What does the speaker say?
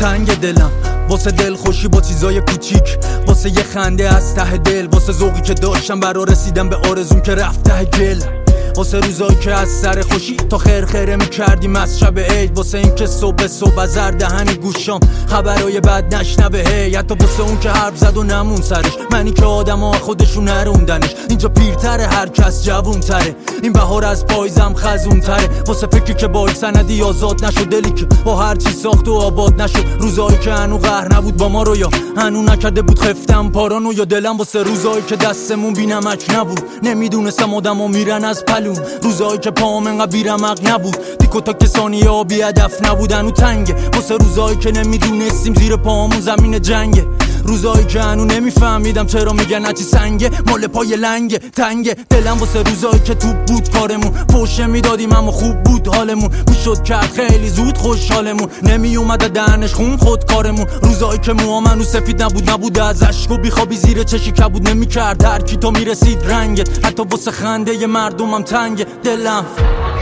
تنگ دلم واسه دل خوشی با چیزای کوچیک، واسه یه خنده از ته دل، واسه ذوقی که داشتم برا رسیدم به آرزوم که رفت ته گل، واسه روزایی که از سر خوشی تا خیره میکردیم از شب عید، واسه این که صبح از هر دهن گوشام خبرای بد نشنوه هی، حتی واسه اون که حرف زد و نمون سرش، منی که آدما خودشون نروندنش، اینجا پیرتره هر کس جوونتره، این بهار از پاییزم خزونتره، واسه فکری که با سندی آزاد نشد، دلی که با هر چی ساخت و آباد نشد، روزایی که هنو قهر نبود با ما رو یا هنو نکرده بود خفتم پارانو، یا دلم واسه روزایی که دستمون بی‌نمک نبود، نمیدونستم آدما میرن از روزایی که پام انقدر بیرمق نبود، دیکو تا کسانی آبی هدف نبودن و تنگه، واسه روزایی که نمیدونستیم زیر پامون زمین جنگه، روزایی که هنو نمیفهمیدم چرا میگن هرچی سنگه مال پای لنگه تنگه، دلم واسه روزایی که توپ بود کارمون، پوشه میدادیم اما خوب بود حالمون، میشد کرد خیلی زود خوشحالمون، نمیومد دهنش خون خود کارمون، روزایی که موامنو سفید نبود از اشک و بیخوابی زیر چشی کبود، نمیکرد هر کی تو میرسید رنگت، حتی واسه خنده ی مردمم تنگه دلم.